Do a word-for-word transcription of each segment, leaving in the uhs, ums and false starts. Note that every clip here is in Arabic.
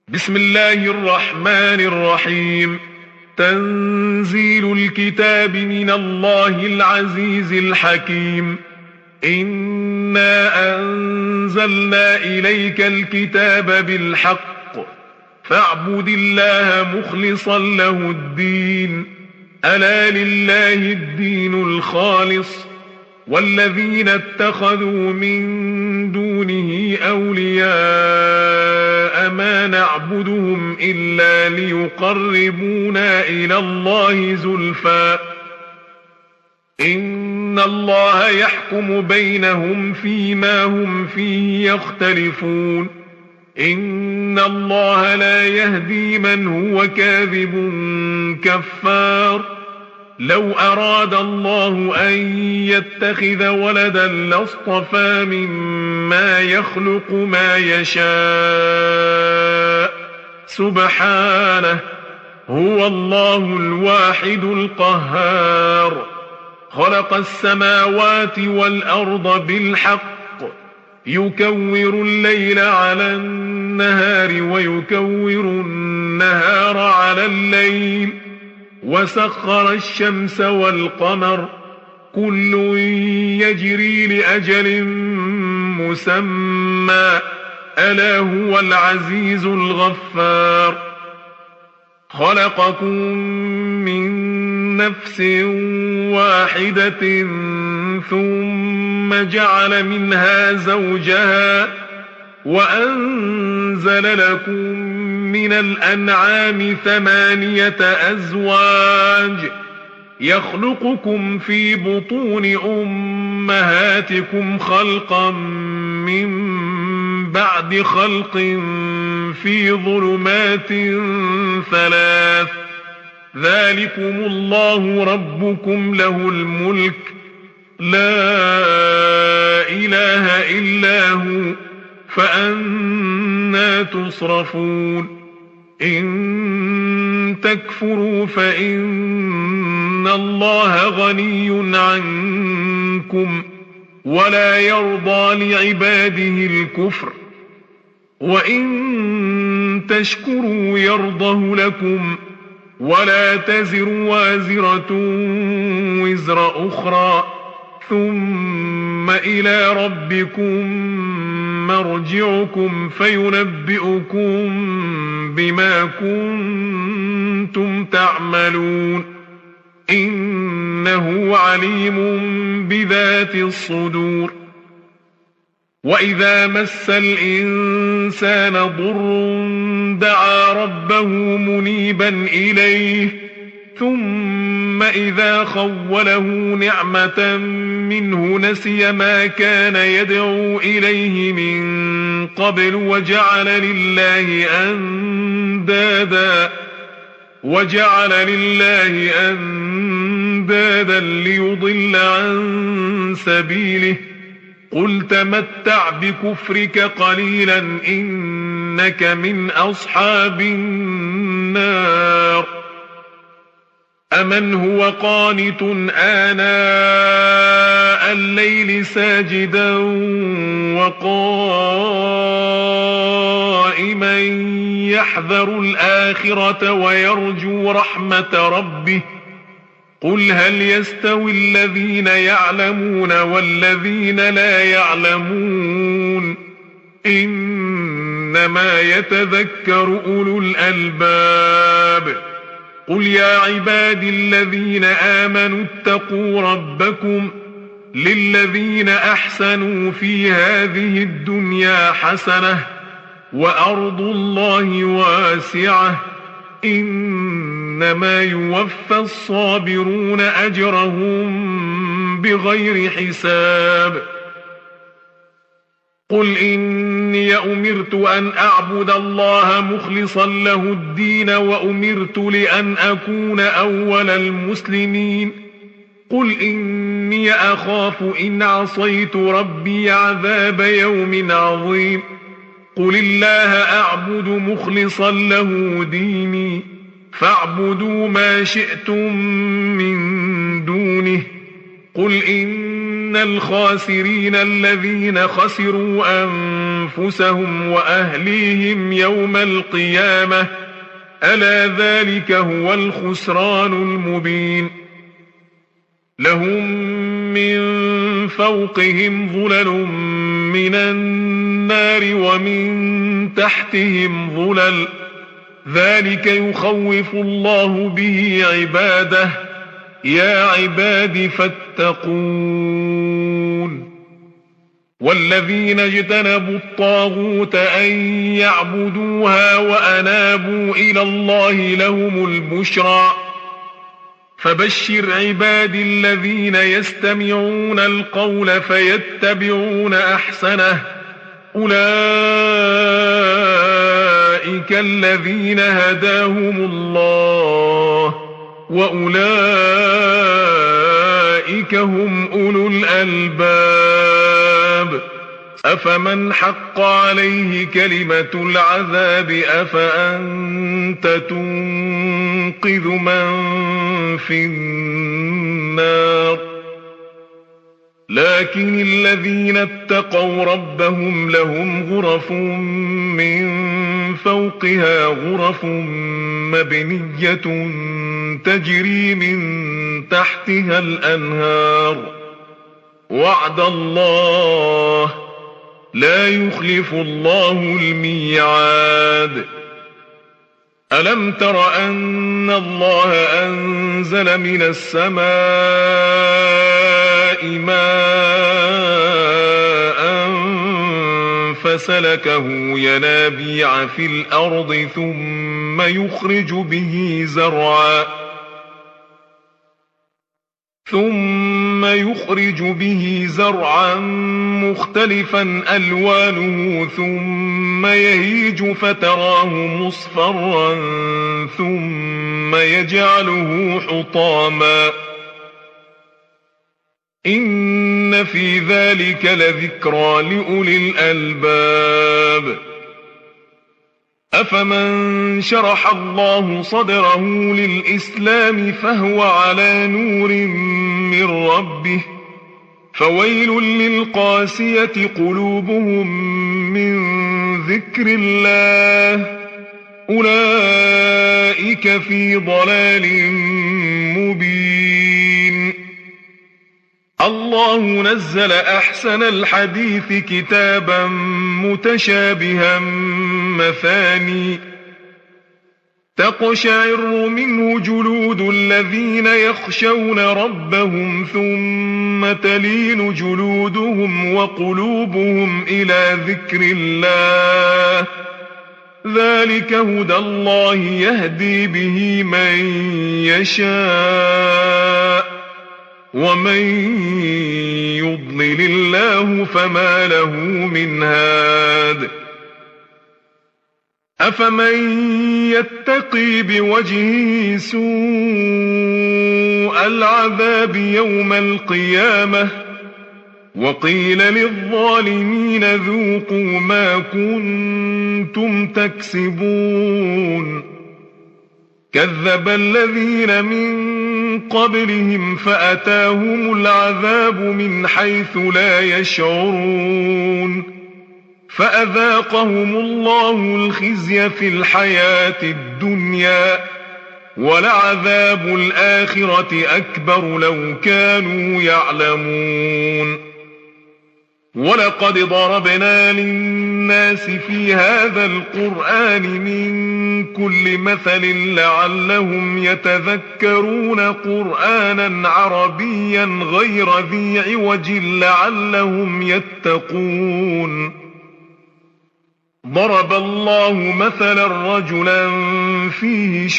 بسم الله الرحمن الرحيم. تنزيل الكتاب من الله العزيز الحكيم. إنا أنزلنا إليك الكتاب بالحق فاعبد الله مخلصا له الدين. ألا لله الدين الخالص والذين اتخذوا من دونه أولياء ما نعبدهم إلا ليقربونا إلى الله زلفى إن الله يحكم بينهم فيما هم فيه يختلفون. إن الله لا يهدي من هو كاذب كفار. لو أراد الله أن يتخذ ولدا لاصطفى مما يخلق ما يشاء سبحانه هو الله الواحد القهار. خلق السماوات والأرض بالحق يكور الليل على النهار ويكور النهار على الليل وسخر الشمس والقمر كل يجري لأجل مسمى ألا هو العزيز الغفار. خلقكم من نفس واحدة ثم جعل منها زوجها وأنزل لكم من الأنعام ثمانية أزواج يخلقكم في بطون أمهاتكم خلقا من بعد خلق في ظلمات ثلاث ذلكم الله ربكم له الملك لا إله إلا هو فأنى تصرفون. إن تكفروا فإن الله غني عنكم ولا يرضى لعباده الكفر وإن تشكروا يرضه لكم ولا تزر وازرة وزر أخرى ثم إلى ربكم مرجعكم فينبئكم بما كنتم تعملون إنه عليم بذات الصدور. وإذا مس الإنسان ضر دعا ربه منيبا إليه ثم إذا خوله نعمة منه نسي ما كان يدعو إليه من قبل وجعل لله أندادا وجعل لله أندادا ليضل عن سبيله قل تمتع بكفرك قليلا إنك من أصحاب النار. أمن هو قانت آناء الليل ساجدا وقائما يحذر الآخرة ويرجو رحمة ربه قل هل يستوي الذين يعلمون والذين لا يعلمون إنما يتذكر أولو الألباب. قل يا عبادي الذين آمنوا اتقوا ربكم للذين أحسنوا في هذه الدنيا حسنة وأرض الله واسعة إنما يوفى الصابرون أجرهم بغير حساب. قل إني أمرت أن أعبد الله مخلصا له الدين وأمرت لأن أكون أول المسلمين. قل إني أخاف إن عصيت ربي عذاب يوم عظيم. قل الله أعبد مخلصا له ديني فاعبدوا ما شئتم من دونه. قل إن إن الخاسرين الذين خسروا أنفسهم وأهليهم يوم القيامة ألا ذلك هو الخسران المبين لهم من فوقهم ظلل من النار ومن تحتهم ظلل ذلك يخوف الله به عباده يا عباد فاتقون والذين اجتنبوا الطاغوت أن يعبدوها وأنابوا إلى الله لهم البشرى فبشر عباد الذين يستمعون القول فيتبعون أحسنه أولئك الذين هداهم الله وأولئك هم أولو الألباب أفمن حق عليه كلمة العذاب أفأنت تنقذ من في النار لكن الذين اتقوا ربهم لهم غرف من فوقها غرف مبنية تجري من تحتها الأنهار وعد الله لا يخلف الله الميعاد ألم تر أن الله أنزل من السماء ماء فسلكه ينابيع في الأرض ثم يخرج به زرعا ثم يخرج به زرعا مختلفا ألوانه ثم يهيج فتراه مصفرا ثم يجعله حطاما إن في ذلك لذكرى لأولي الألباب أفمن شرح الله صدره للإسلام فهو على نور من ربه فويل للقاسية قلوبهم من ذكر الله أولئك في ضلال مبين الله نزل أحسن الحديث كتابا متشابها مثاني تقشعر منه جلود الذين يخشون ربهم ثم تلين جلودهم وقلوبهم إلى ذكر الله ذلك هدى الله يهدي به من يشاء ومن يضلل الله فما له من هاد أفمن يتقي بوجهه سوء العذاب يوم القيامة وقيل للظالمين ذوقوا ما كنتم تكسبون كذب الذين من قبلهم فأتاهم العذاب من حيث لا يشعرون فأذاقهم الله الخزي في الحياة الدنيا ولعذاب الآخرة أكبر لو كانوا يعلمون ولقد ضربنا للناس في هذا القرآن من كل مثل لعلهم يتذكرون قرآنا عربيا غير ذي عوج لعلهم يتقون ضرب الله مثلا رجلا فيه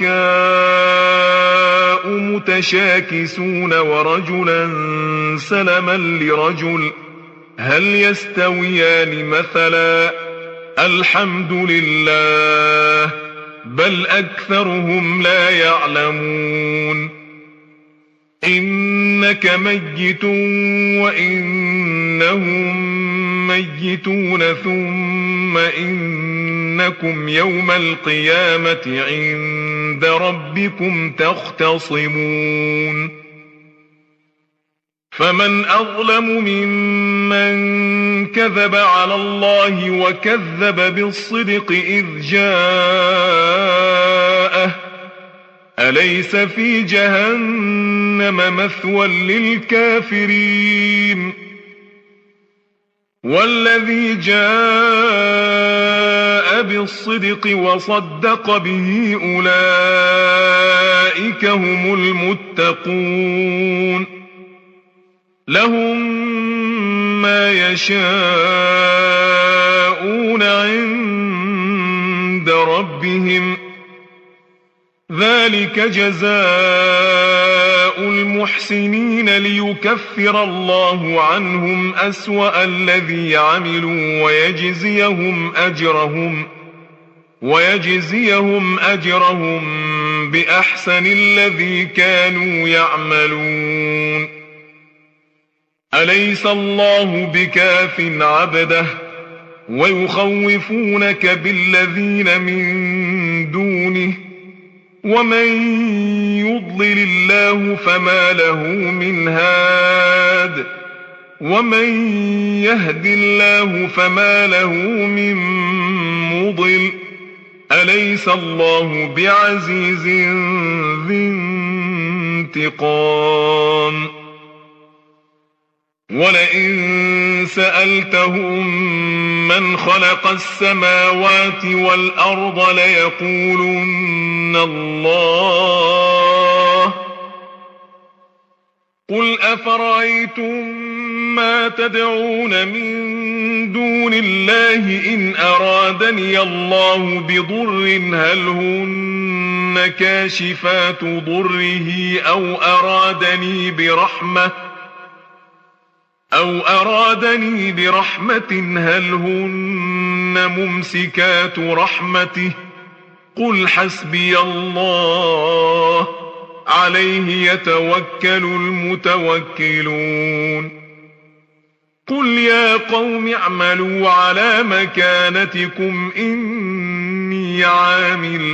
شركاء متشاكسون ورجلا سلما لرجل هل يستويان مثلا الحمد لله بل أكثرهم لا يعلمون إنك ميت وإنهم ميتون ثم إنكم يوم القيامة عند ربكم تختصمون فمن أظلم ممن كذب على الله وكذب بالصدق إذ جاءه أليس في جهنم مثوى للكافرين والذي جاء بالصدق وصدق به أولئك هم المتقون لهم ما يشاءون عند ربهم ذلك جزاء المحسنين ليكفر الله عنهم أسوأ الذي عملوا ويجزيهم أجرهم ويجزيهم أجرهم بأحسن الذي كانوا يعملون أليس الله بكاف عبده ويخوفونك بالذين من دونه ومن يضلل الله فما له من هاد ومن يهد الله فما له من مضل أليس الله بعزيز ذي انتقام ولئن سألتهم من خلق السماوات والأرض ليقولن الله قل أفرأيتم ما تدعون من دون الله إن أرادني الله بضر هل هن كاشفات ضره أو أرادني برحمة أو أرادني برحمة هل هن ممسكات رحمته قل حسبي الله عليه يتوكل المتوكلون قل يا قوم اعملوا على مكانتكم إني عامل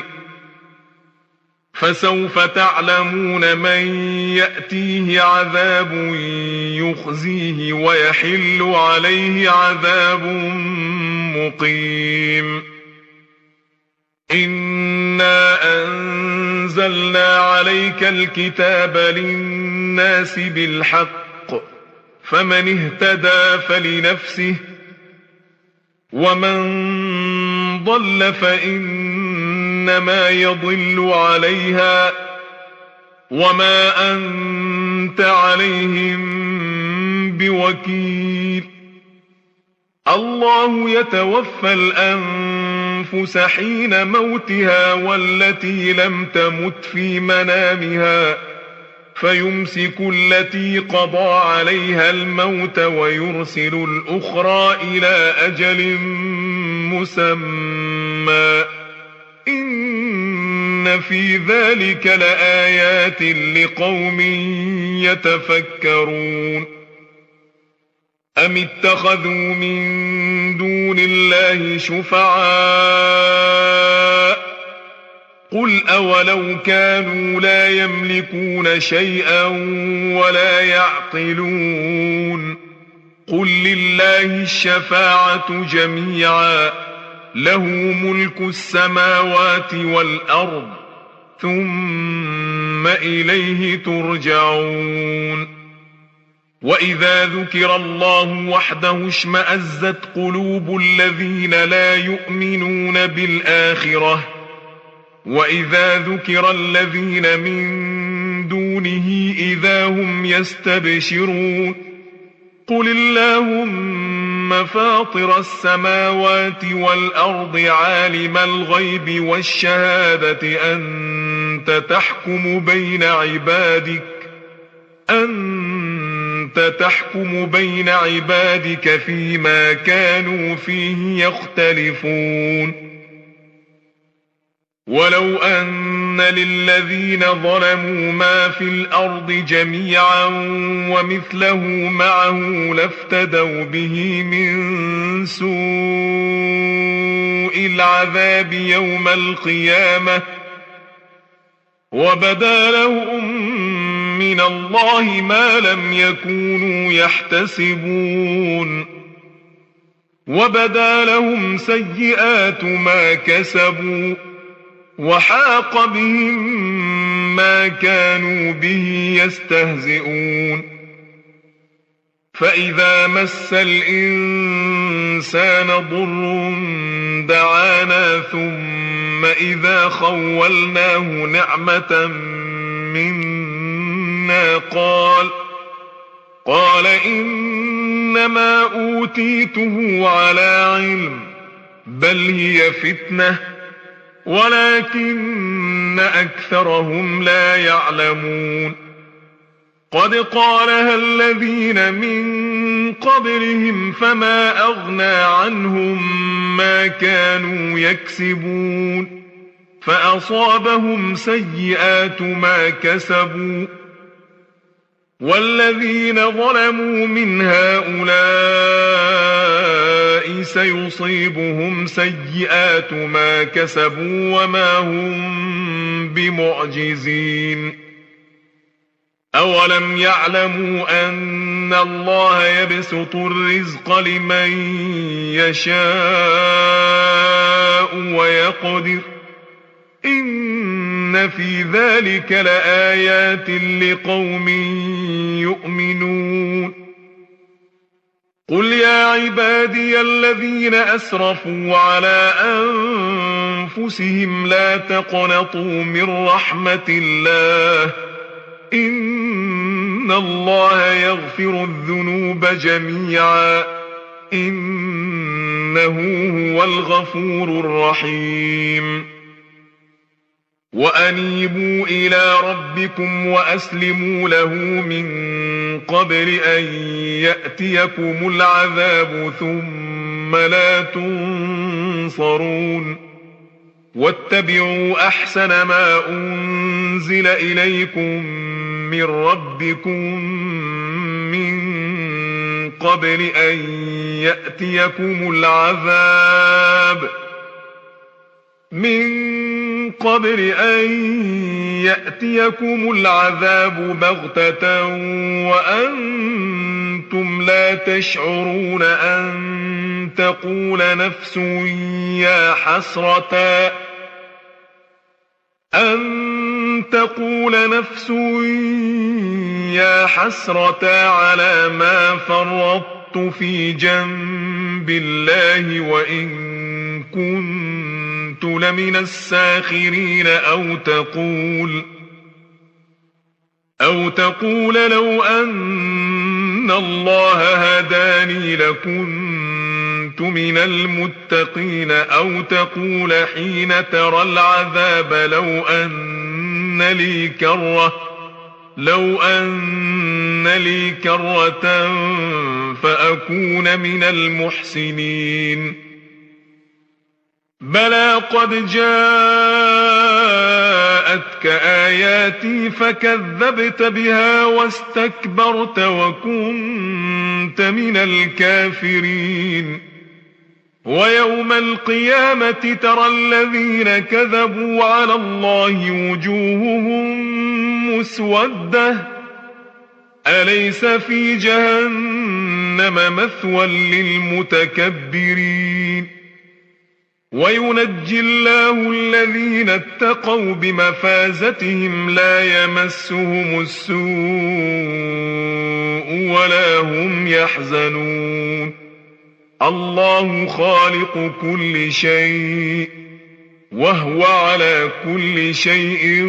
فسوف تعلمون من يأتيه عذاب يخزيه ويحل عليه عذاب مقيم إنا أنزلنا عليك الكتاب للناس بالحق فمن اهتدى فلنفسه ومن ضل فإنما يضل عليها وما أنت عليهم بوكيل الله يتوفى الأنفس حين موتها والتي لم تمت في منامها فيمسك التي قضى عليها الموت ويرسل الأخرى إلى أجل مسمى إن في ذلك لآيات لقوم يتفكرون أم اتخذوا من دون الله شفعاء قل أولو كانوا لا يملكون شيئا ولا يعقلون قل لله الشفاعة جميعا له ملك السماوات والأرض ثم إليه ترجعون وإذا ذكر الله وحده اشمأزت قلوب الذين لا يؤمنون بالآخرة وإذا ذكر الذين من دونه إذا هم يستبشرون قل اللهم فاطر السماوات والأرض عالم الغيب والشهادة أنت تحكم بين عبادك أنت تحكم بين عبادك فيما كانوا فيه يختلفون ولو أن للذين ظلموا ما في الأرض جميعا ومثله معه لافتدوا به من سوء العذاب يوم القيامة وبدا لهم من الله ما لم يكونوا يحتسبون وبدا لهم سيئات ما كسبوا وحاق بهم ما كانوا به يستهزئون فإذا مس الإنسان ضر دعانا ثم إذا خولناه نعمة منا قال قال إنما أوتيته على علم بل هي فتنة ولكن أكثرهم لا يعلمون قد قالها الذين من قبلهم فما أغنى عنهم ما كانوا يكسبون فأصابهم سيئات ما كسبوا والذين ظلموا من هؤلاء سيصيبهم سيئات ما كسبوا وما هم بمعجزين أولم يعلموا أن الله يبسط الرزق لمن يشاء ويقدر إن في ذلك لآيات لقوم يؤمنون قل يا عبادي الذين أسرفوا على أنفسهم لا تقنطوا من رحمة الله إن الله يغفر الذنوب جميعا إنه هو الغفور الرحيم وأنيبوا إلى ربكم وأسلموا له من قبل أن يأتيكم العذاب ثم لا تنصرون واتبعوا أحسن ما أنزل إليكم من ربكم من قبل أن يأتيكم العذاب من قبل أن يأتيكم العذاب بغتة وأنتم لا تشعرون أن تقول نفس يا حسرة أن تقول نفس يا حسرة على ما فرطت في جنب الله وإن كنت لمن الساخرين أو تقول أو تقول لو أن الله هداني لكنت من المتقين أو تقول حين ترى العذاب لو أن لي كرة لو أن لي كرة فأكون من المحسنين بلى قد جاءتك آياتي فكذبت بها واستكبرت وكنت من الكافرين ويوم القيامة ترى الذين كذبوا على الله وجوههم مسودة أليس في جهنم مثوى للمتكبرين وينجي الله الذين اتقوا بمفازتهم لا يمسهم السوء ولا هم يحزنون الله خالق كل شيء وهو على كل شيء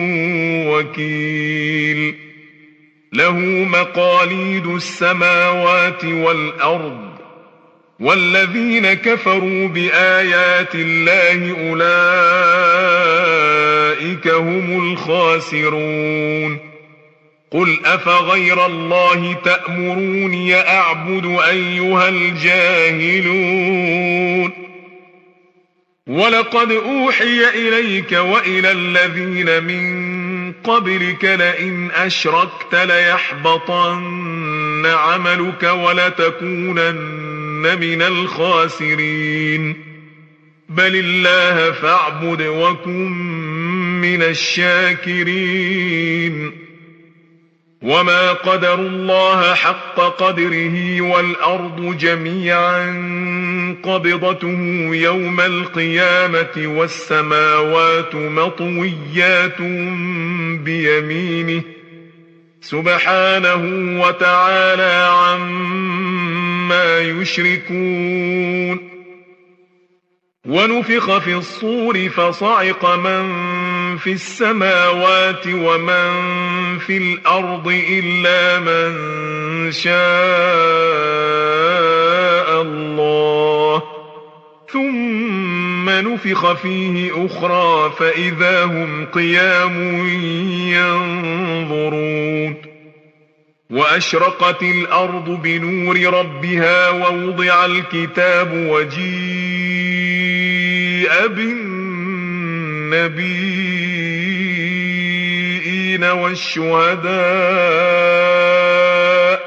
وكيل له مقاليد السماوات والأرض والذين كفروا بآيات الله أولئك هم الخاسرون قل أفغير الله تأمروني أعبد أيها الجاهلون ولقد أوحي إليك وإلى الذين من قبلك لئن أشركت ليحبطن عملك ولتكونن من الخاسرين بل الله فاعبد وكن من الشاكرين وما قدروا الله حق قدره والأرض جميعا قبضته يوم القيامة والسماوات مطويات بيمينه سبحانه وتعالى عما يشركون. ونفخ في الصور فصعق من في السماوات ومن في الأرض إلا من شاء الله ثم نفخ فيه أخرى فإذا هم قيام ينظرون. وأشرقت الأرض بنور ربها ووضع الكتاب وجيء بالنبيين والشهداء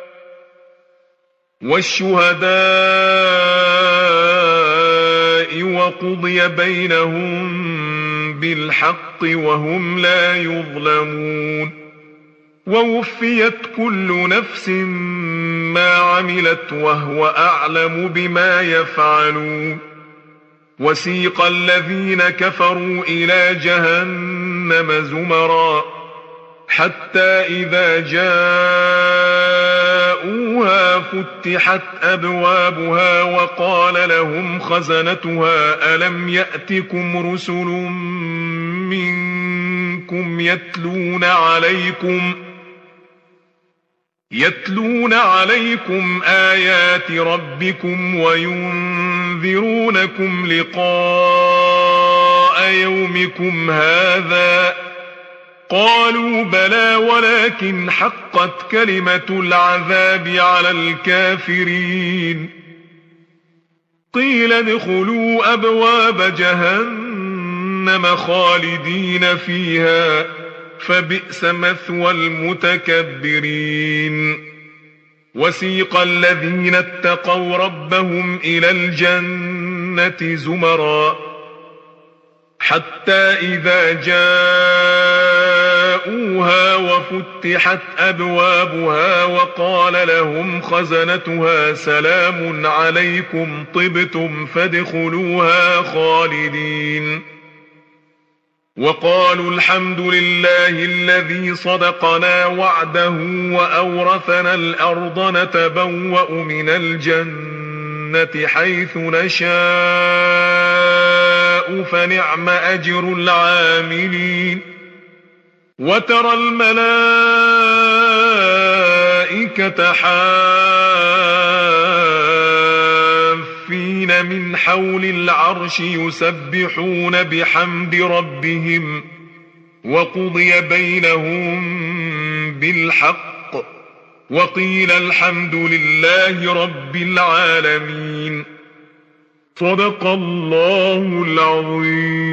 والشهداء وقضي بينهم بالحق وهم لا يظلمون. ووفيت كل نفس ما عملت وهو أعلم بما يفعلون. وسيق الذين كفروا إلى جهنم زمرا حتى إذا جاءوها فتحت أبوابها وقال لهم خزنتها ألم يأتكم رسل منكم يتلون عليكم يتلون عليكم آيات ربكم وينذرونكم لقاء يومكم هذا قالوا بلى ولكن حقت كلمة العذاب على الكافرين. قيل ادخلوا أبواب جهنم خالدين فيها فبئس مثوى المتكبرين. وسيق الذين اتقوا ربهم إلى الجنة زمرا حتى إذا جاءوها وفتحت أبوابها وقال لهم خزنتها سلام عليكم طبتم فادخلوها خالدين. وقالوا الحمد لله الذي صدقنا وعده وأورثنا الأرض نتبوأ من الجنة حيث نشاء فنعم أجر العاملين. وترى الملائكة حافين من حول العرش يسبحون بحمد ربهم وقضي بينهم بالحق وقيل الحمد لله رب العالمين. صدق الله العظيم.